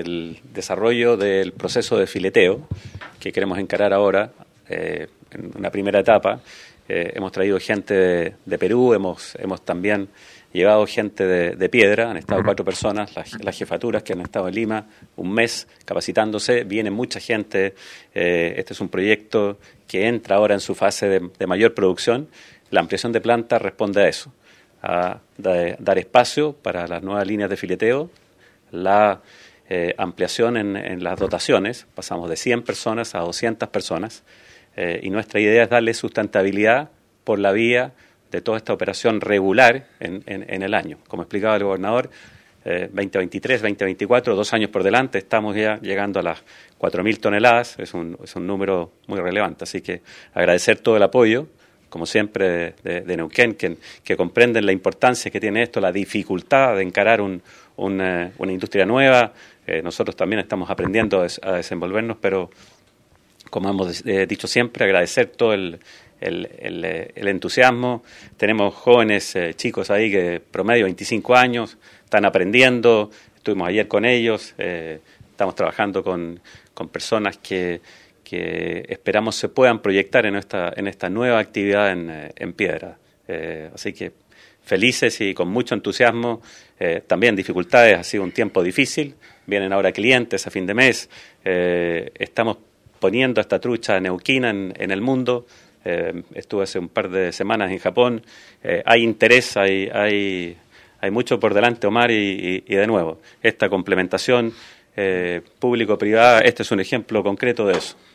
el desarrollo del proceso de fileteo que queremos encarar ahora en una primera etapa. Hemos traído gente de Perú, hemos también llevado gente de Piedra, han estado 4 personas, las jefaturas que han estado en Lima un mes capacitándose, viene mucha gente. Este es un proyecto que entra ahora en su fase de mayor producción. La ampliación de planta responde a eso, a dar espacio para las nuevas líneas de fileteo, la ampliación en las dotaciones, pasamos de 100 personas a 200 personas, y nuestra idea es darle sustentabilidad por la vía de toda esta operación regular en el año. Como explicaba el gobernador, 2023, 2024, 2 años por delante, estamos ya llegando a las 4.000 toneladas, es un número muy relevante, así que agradecer todo el apoyo, como siempre, de Neuquén, que comprenden la importancia que tiene esto, la dificultad de encarar una industria nueva. Nosotros también estamos aprendiendo a desenvolvernos, pero como hemos dicho siempre, agradecer todo el entusiasmo. Tenemos jóvenes chicos ahí que promedio 25 años, están aprendiendo, estuvimos ayer con ellos, estamos trabajando con personas que esperamos se puedan proyectar en esta nueva actividad en Piedra. Así que felices y con mucho entusiasmo, también dificultades, ha sido un tiempo difícil, vienen ahora clientes a fin de mes, estamos poniendo esta trucha neuquina en el mundo. Estuve hace un par de semanas en Japón, hay interés, hay mucho por delante, Omar, y de nuevo, esta complementación público-privada, este es un ejemplo concreto de eso.